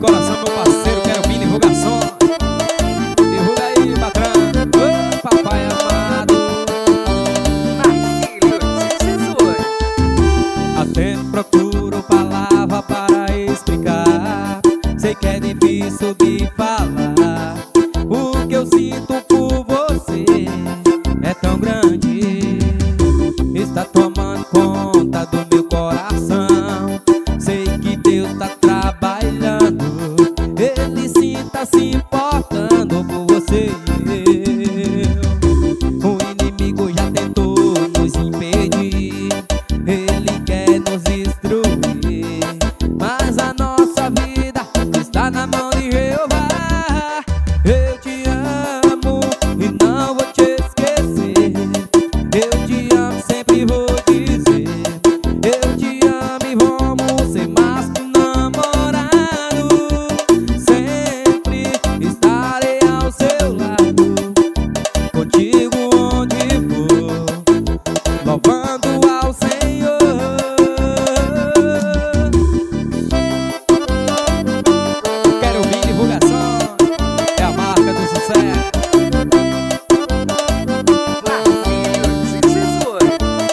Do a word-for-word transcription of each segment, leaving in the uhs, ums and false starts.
coração, meu parceiro, quero vir divulgação. Divulga aí, patrão. Ô, papai amado. Marcílio de Jesus. Até procuro palavra para explicar. Sei que é difícil de falar. O que eu sinto por você é tão grande. Está tomando conta do meu coração. Sei que Deus está trabalhando. Ele sim está se importando por você e eu. O inimigo já tentou nos impedir. Ele quer nos destruir. Mas a nossa vida está na mão de Jeová. Eu te amo e não vou te esquecer. Eu te amo, sempre vou dizer. Eu te amo e vamos ser mais que namorado. Sempre estarei ao seu lado, contigo onde for, louvando ao Senhor. Quero ouvir divulgação, é a marca do sucesso. Marcílio de Jesus.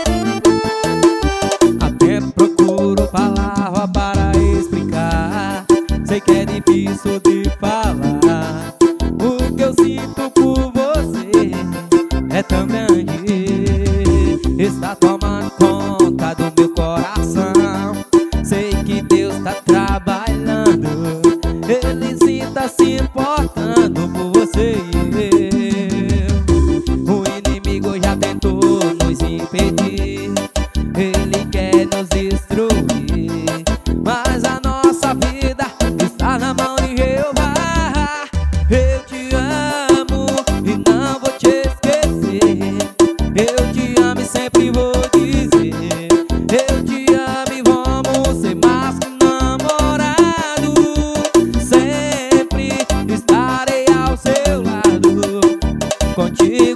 Até procuro palavra para explicar. Sei que é difícil de falar. O que eu sinto por você é tão grande. Está tomando conta do meu coração. Sei que Deus está trabalhando. Ele sim está se importando por você e eu. O inimigo já tentou nos impedir. Ele quer nos destruir. Mas a nossa vida está na mão de Jeová. Eu te amo e não vou te esquecer. Eu te amo e sempre vou dizer. Eu te amo e vamos ser mais que namorado. Sempre estarei ao seu lado, contigo